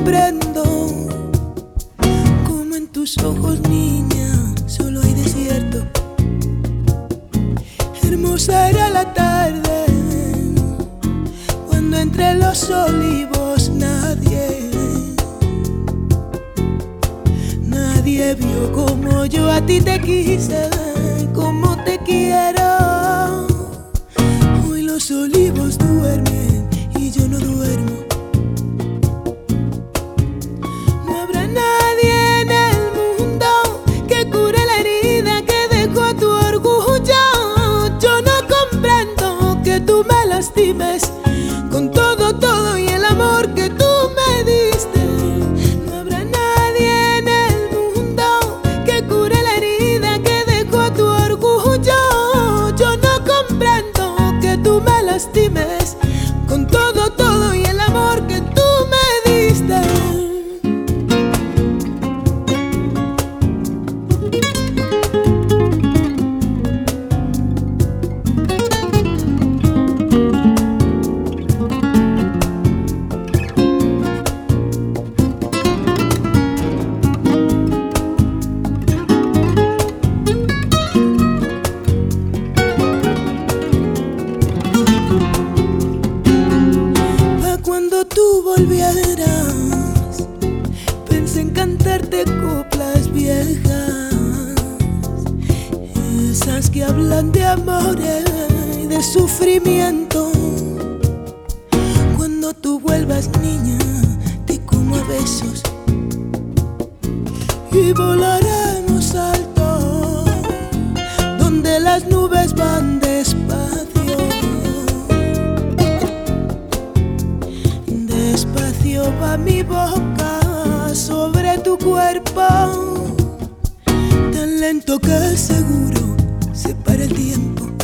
comprendo cómo en tus ojos, niña, solo hay desierto. Hermosa era la tarde cuando entre los olivos nadie vio como yo a ti te quise, como te quiero. Hoy los olivos duermen y yo no duermo. No habrá nadie en el mundo que cure la herida que dejó tu orgullo. Yo no comprendo que tú me lastimes con todo y el amor que tú me diste. No habrá nadie en el mundo que cure la herida que dejó tu orgullo. Yo no comprendo que tú me lastimes con todo y el amor que tú me diste. Cuando tú volvieras, pensé en cantarte coplas viejas, esas que hablan de amor y de sufrimiento. Cuando tú vuelvas, niña, te como a besos y volaremos alto, donde las nubes van despacio. Despacio va mi boca sobre tu cuerpo, tan lento que seguro se para el tiempo.